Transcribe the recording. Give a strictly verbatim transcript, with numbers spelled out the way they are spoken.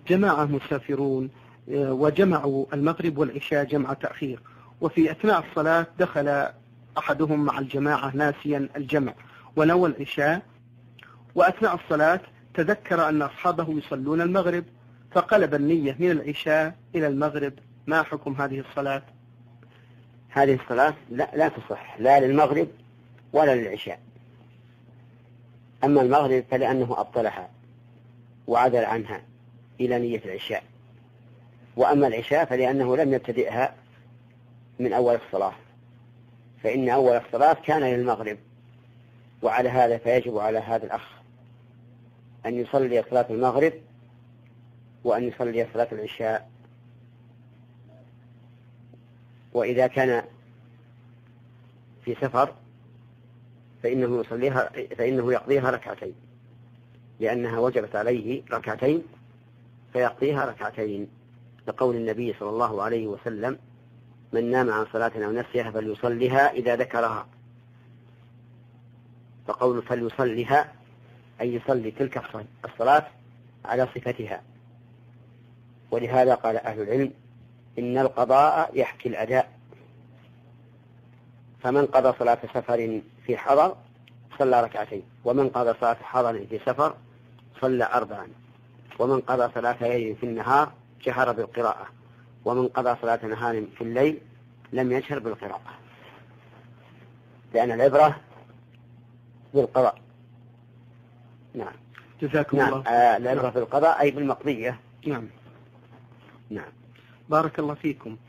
جماعة مسافرون وجمعوا المغرب والعشاء جمع تأخير، وفي أثناء الصلاة دخل أحدهم مع الجماعة ناسيا الجمع ونوى العشاء، وأثناء الصلاة تذكر أن أصحابه يصلون المغرب فقلب النية من العشاء إلى المغرب، ما حكم هذه الصلاة؟ هذه الصلاة لا, لا تصح لا للمغرب ولا للعشاء. أما المغرب فلأنه أبطلها وعدل عنها إلى نية العشاء، وأما العشاء فلأنه لم يبتدئها من أول الصلاة، فإن أول الصلاة كان للمغرب، وعلى هذا فيجب على هذا الأخ أن يصلي صلاة المغرب وأن يصلي صلاة العشاء. وإذا كان في سفر فإنه يصليها فإنه يقضيها ركعتين، لأنها وجبت عليه ركعتين فيقضيها ركعتين، لقول النبي صلى الله عليه وسلم: من نام عن صلاة أو نسيها فليصليها إذا ذكرها. فقول فليصليها أي يصلي تلك الصلاة على صفتها. ولهذا قال أهل العلم: إن القضاء يحكي الأداء، فمن قضى صلاة سفر في حضر صلى ركعتين، ومن قضى صلاة حضر في سفر صلى أربعا، ومن قضى صلاة ليل في النهار جهر بالقراءة، ومن قضى صلاة نهار في الليل لم يجهر بالقراءة، لأن العبرة بالقضاء. نعم. جزاكم نعم. الله. آه العبرة بالقضاء أي بالمقضية. نعم. نعم. بارك الله فيكم.